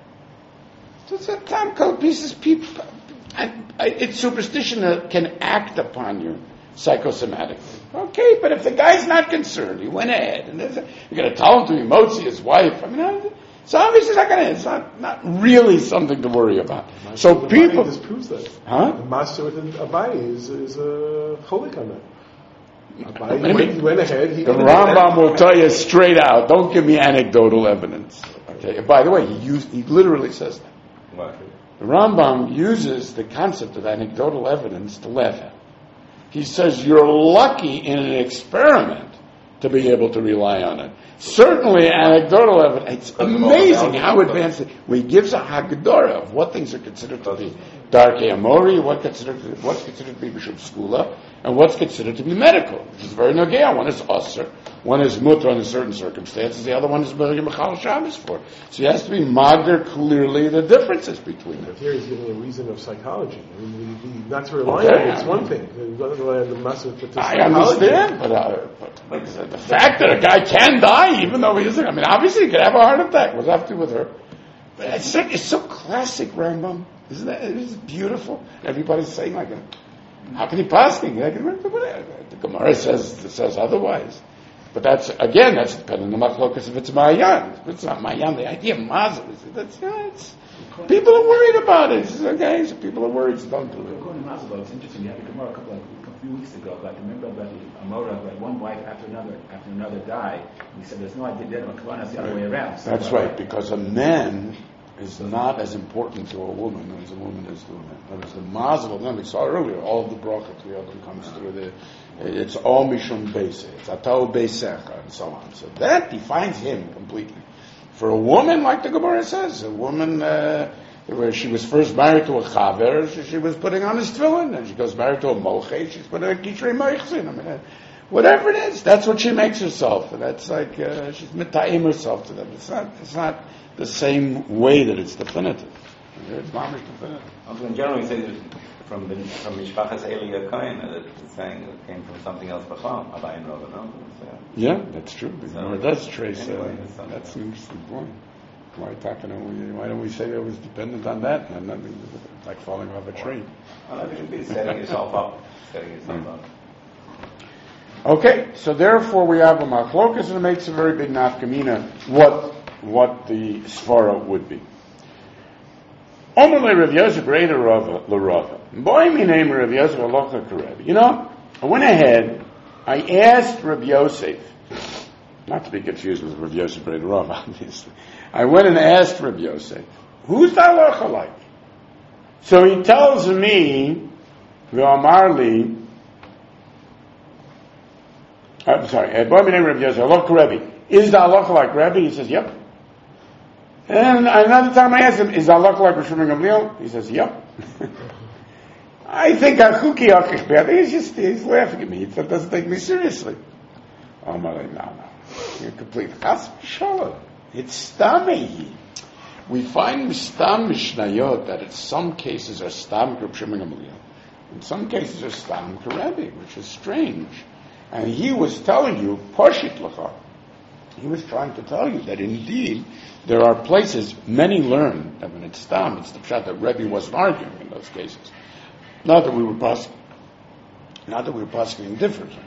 So it's a time code pieces. People, I, I, it's superstition that can act upon you psychosomatically. Okay, but if the guy's not concerned, he went ahead, and you're going to tell him to be motzi his wife. I mean, I, it's obviously not going to. It's not, not really something to worry about. Master So people Abaye disproves that. Huh? The master within Abaye is is a cholik on that. Abaye Maybe. went, went ahead. He The Rambam will tell you straight out. Don't give me anecdotal evidence. Okay. By the way, he used, he literally says that. What? The Rambam uses the concept of anecdotal evidence to laugh at. He says you're lucky in an experiment to be able to rely on it. Certainly, anecdotal evidence. It's amazing how advanced it. We gives a hagdara of what things are considered to be darkei amori, what considered to, what's considered to be b'shul skula, and what's considered to be medical. Which is very nogea. One is usher, one is mutter under certain circumstances, the other one is mechal Shabbos for. So he has to be magder clearly the differences between them. But here he's giving a reason of psychology. I mean, we, we, not to rely Okay, on it, it's I mean, one thing. Not to rely on the massive but to I psychology. understand, but, uh, but like I said, the fact that a guy can die, even though he isn't, I mean, obviously he could have a heart attack. What's have to do with her? But it's so, it's so classic, Rambam. Isn't that? It's beautiful. Everybody's saying like, how can he pass me? Like, the Gemara says says otherwise. But that's again, that's depending on the machlokas if it's Mayan. If it's not Mayan, the idea of mazel is that's you know, it's people are worried about it. It's okay, so people are worried. So don't do it. According to Mazel, it's interesting. You had the Gemara a couple of a few weeks ago. Like remember about the Amora, like one wife after another after another died. And he said, "There's no idea that Makavanas the other way around." So That's right, because a man is not as important to a woman as a woman is to a man. That is the mazel of them. We saw earlier, all of the bracha Kriyadim comes through the, it's all mishum beise, it's atau beisecha, and so on. So that defines him completely. For a woman, like the Gemara says, a woman, uh, where she was first married to a chaver, she, she was putting on his tefillin, and she goes married to a molchet, she's putting on a kishrei meichzin. I mean, uh, whatever it is, that's what she makes herself. And that's like, uh, she's mitayim herself to them. It's not, it's not the same way that it's definitive. It's mamish definitive. Also, in general, we say that from the, from Mishpachas Eli Yakoin, that it's saying it came from something else before. Abayin Rava, no? So, Yeah, that's true. The So, Gemara does trace. anyway, Uh, it's something that's else. an interesting point. Why talking? Why don't we say it was dependent on that? And nothing to do with it, like falling off a tree. well, that should be setting yourself up. Setting yourself up. Okay, so therefore we have a machlokas, and it makes a very big nafkamina what what the svara would be. Omer Rav Yosef Reida Rava L'Rava. Boy, me name Rav Yosef Alocha Karev. You know, I went ahead. I asked Rav Yosef, not to be confused with Rav Yosef Reida Rava, obviously. I went and asked Rav Yosef, who's the halacha like? So he tells me, V'amarli. I'm sorry. Boy, my name Rav Yosef Alocha Rebbe. Is the halacha like Rebbe? He says, yep. And another time I asked him, is the halacha like Rosh Gamliel? He says, yep. I think Achuki Achich, I think he's just, he's laughing at me. He doesn't take me seriously. Oh, my, no, no. You're complete. Chas v'shalom. It's stamehi. We find stam mishnayot that in some cases are stam Rosh Gamliel. In some cases are stam Rebbe, which is strange. And he was telling you, Poshit Lacha. He was trying to tell you that indeed there are places many learn that when it's stam, it's the pshat that Rebbe wasn't arguing in those cases. Not that we were posing, not that we were posing differently.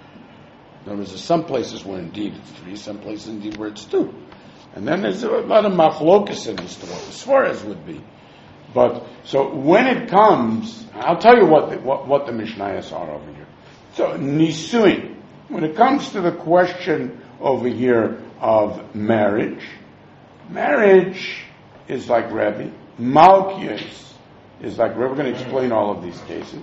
There was some places where indeed it's three, some places indeed where it's two. And then there's a lot of machlokas in as to what the svaras would be. But so when it comes, I'll tell you what the, what, what the Mishnayos are over here. So nisuin, when it comes to the question over here of marriage, marriage is like Rebbe. Malkius is like Rebbe. We're going to explain all of these cases.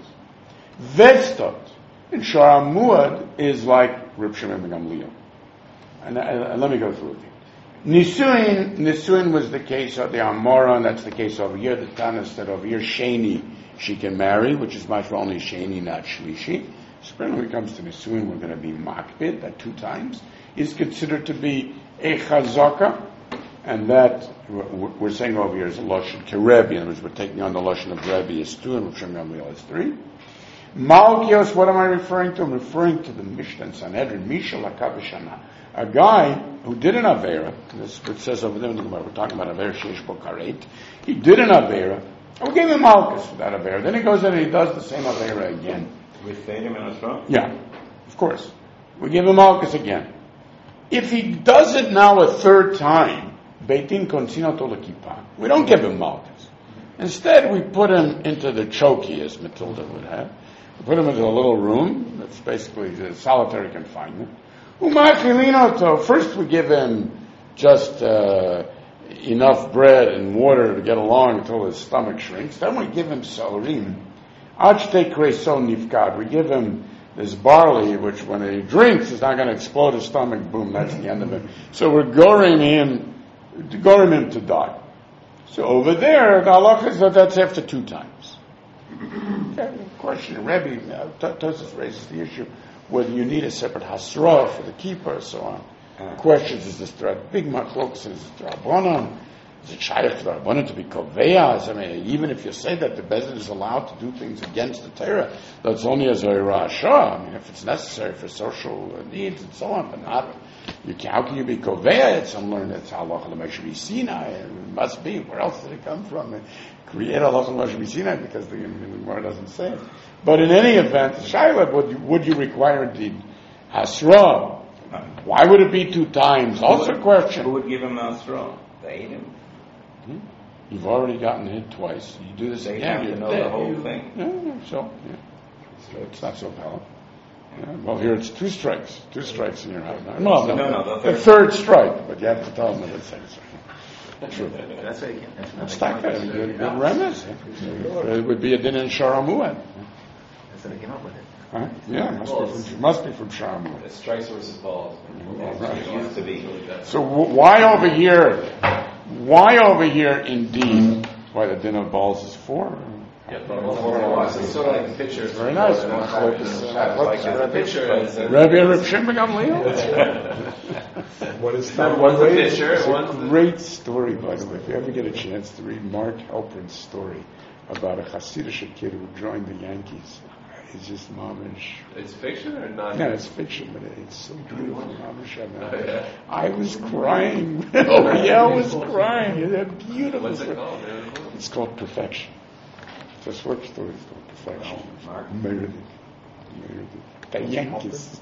Vestot and Sharamuad is like Reb Shimon ben Gamliel. And, and, and let me go through it. Nisuin, Nisuin was the case of the Amora, and that's the case over here. The Tana said over here, Sheni, she can marry, which is much for only Sheni, not Shlishi. So when it comes to Nisuin, we're going to be Makbid, that two times is considered to be a Chazaka, and that we're saying over here is a Lashon Kerebi. In other words, we're taking on the Lashon of Rebbe is two, and Rav Shimon Gamliel is three. Malkios, what am I referring to? I'm referring to the Mishnah in Sanhedrin, Misha Lakabishana. A guy who did an Avera, this it says over there in the Gemara, we're talking about Avera Sheish Bo Karet. He did an Avera, and we gave him Malkus for that Avera. Then he goes in and he does the same Avera again. With Seder and Asra? Yeah, of course. We give him Malkus again. If he does it now a third time, Beitin Konsino Tolakipa, we don't give him Malkus. Instead, we put him into the choki, as Matilda would have. We put him into a little room that's basically the solitary confinement. First we give him just uh, enough bread and water to get along until his stomach shrinks. Then we give him celerim. We give him there's barley, which when he drinks is not going to explode his stomach. Boom, that's the end of it. So we're goring him, goring him to die. So over there, the halacha is that that's after two times. Okay, question, Rebbe, uh, Tosfos raises the issue whether you need a separate hasra for the keeper, so on. Uh, Questions, is this threat big machlokas, is it Rabbanon? Is it shaykh for the Rabbanon to be koveas? I mean, even if you say that the Bezdin is allowed to do things against the Torah, that's only as a rasha. I mean, if it's necessary for social needs and so on, but not, you can, how can you be koveya? It's unlearned, it's halacha l'moshe Sinai, it must be. Where else did it come from? Create halacha l'moshe Sinai, because the, the Gemara doesn't say it. But in any event, Shaila, would you, would you require the hasra? Why would it be two times? Who Also a would, question. Who would give him hasra? They ate him. Hmm? You've already gotten hit twice. You do this They again, have you're to know dead. the whole thing. Yeah, so, yeah. So it's not so powerful. Yeah, well, here it's two strikes. Two strikes and you're out. No, no, No, no, the the third. third strike, but you have to tell them that it's second strike. True. That's what you can. That's That's not good. Good, good remez. It would be a din in Sharamuad. That's how they came up with it. Huh? Yeah, it must be from, must be from Sharamuad. It's strikes versus balls. Right. It used to be. So w- why over here? Why over here? Indeed, why the din of balls is four? Yeah, it's sort of like the picture. Very nice. It's like the picture is. Rabbi Reb Shimon Gamliel. What is One- that? One's a way? picture, It's a one's the. great story, by the way. If you ever get a chance to read Mark Halperin's story about a Hasidic kid who joined the Yankees, it's just mamish. It's fiction or not? Yeah, it's fiction, but it's so beautiful. Mamish. I, Oh, mean, yeah. I was crying. Oh, yeah, I was crying. It's a beautiful What's it story. called? It's called Perfection. It's a short story. It's called Perfection. Meredith. Meredith. The Yankees.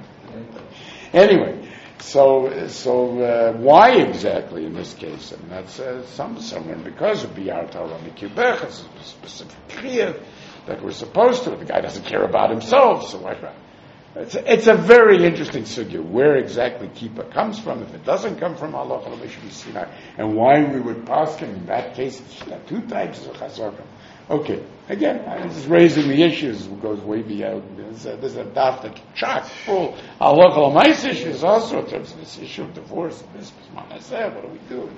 Anyway, so so uh, why exactly in this case? I mean, that's uh, some somewhere because of Biyar Torah Mikibech, it's a specific kriyah that we're supposed to. The guy doesn't care about himself, so why? It's a, it's a very interesting sugya where exactly kippah comes from. If it doesn't come from Allah, L'moshe Sinai, and why we would pass him in that case two types of chazaka. Okay, again, I'm just raising the issues. It goes way beyond. There's a, there's a daf that's chock full. Allah L'moshe issues also in terms of this issue of divorce. This what do we do?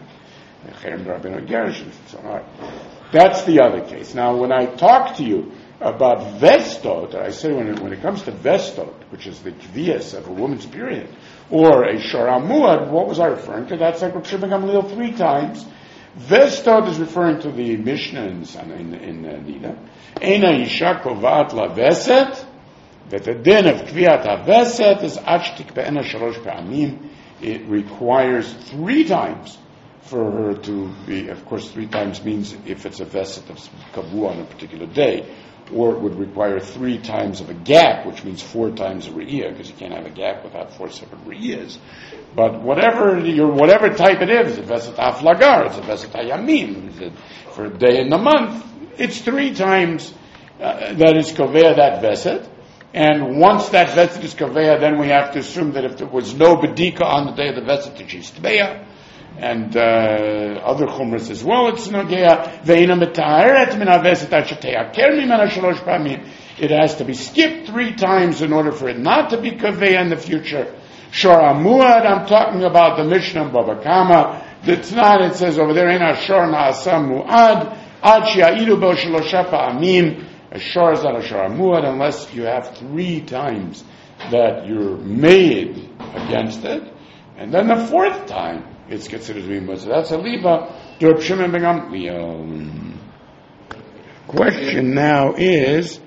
That's the other case. Now, when I talk to you about vestot, I say when it, when it comes to vestot, which is the kvias of a woman's period, or a sharamuad, what was I referring to? That's like Reb Shimon Gamliel three times. Vestot is referring to the Mishnah in in, in uh, Nida. Eina isha kovat la veset, that the din of kviat ha-veset is achtik be'ena shalosh pe'amim. It requires three times for her to be, of course, three times means if it's a veset of kavu on a particular day, or it would require three times of a gap, which means four times a re'iyah, because you can't have a gap without four separate re'iyahs. But whatever your whatever type it is, a veset haflagar, it's a veset hayamim, for a day in the month, it's three times uh, that is kovea that veset. And once that veset is kovea, then we have to assume that if there was no bedika on the day of the veset, it's jistbeya. And uh, other chumras as well, it's nogea ve'ina metaharet min haveset ashetei aker mimena shalosh pamim. It has to be skipped three times in order for it not to be kaveya in the future. Shor amuad, I'm talking about the Mishnah of Baba Kama. It's not, it says over there, in ashor na'asam muad ad she'a'idu bo shalosha pa'amim. A shor is not a shor amuad unless you have three times that you're made against it. And then the fourth time, it's considered to be Muslim. That's a liba. Reb Shimon ben Gamliel. Question now is,